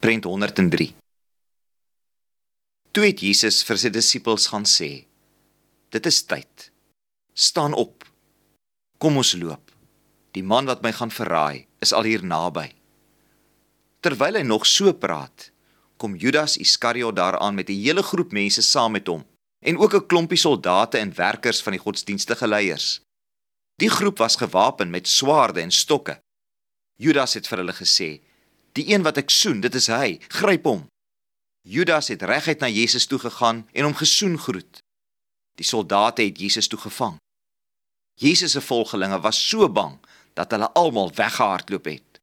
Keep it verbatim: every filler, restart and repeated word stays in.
Prent honderd en drie. Toe het Jesus vir sy disippels gaan sê, dit is tyd, staan op, kom ons loop, die man wat my gaan verraai, is al hier naby. Terwyl hy nog so praat, kom Judas Iskariot daaraan met 'n hele groep mense saam met hom, en ook 'n klompie soldate en werkers van die godsdienstige leiers. Die groep was gewapen met swaarde en stokke. Judas het vir hulle gesê, die een wat ek soen, dit is hy, gryp hom. Judas het reguit na Jesus toe gegaan en hom gesoen groet. Die soldate het Jesus toe gevang. Jesus se volgelinge was so bang, dat hulle almal weggehardloop het.